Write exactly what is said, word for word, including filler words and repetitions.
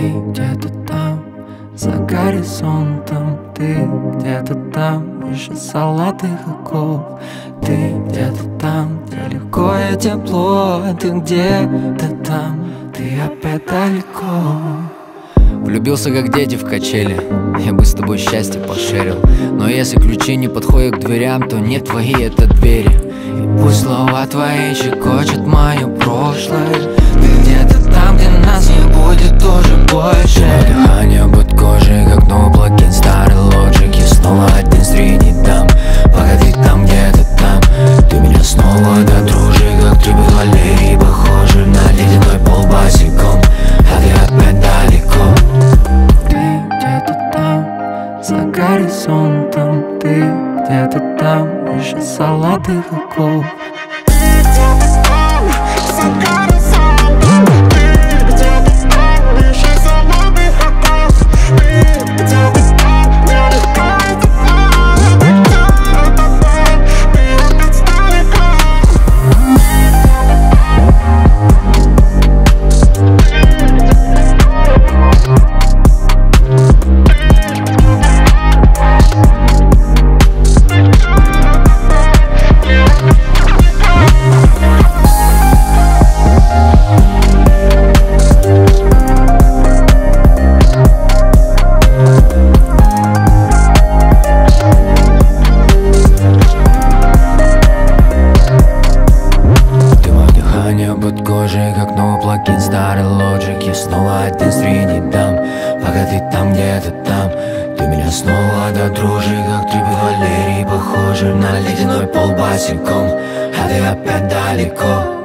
Ты где-то там, за горизонтом. Ты где-то там, выше золотых оков. Ты где-то там, где легко и тепло. Ты где-то там, ты опять далеко. Влюбился как дети в качели, я бы с тобой счастье пошерил. Но если ключи не подходят к дверям, то не твои это двери. И пусть слова твои щекочут мое прошлое. Ты где-то там, где нас не будет тоже больше. Твое дыхание под кожей, как новый плагин старый Logic. Я снова один среди дам. Погоди, там где-то там. Ты меня снова до дружи, как трибы Валерий. Похожи на ледяной пол босиком, а ты опять далеко. Ты где-то там, за горизонтом. Ты где-то там, выше золотых оков. Под кожей, как новый плагин старый Logic. Я снова один среди дам. Погоди, там где-то там. Ты меня снова до дружи, как трибы Валерий. Похожи на ледяной пол босиком, а ты опять далеко.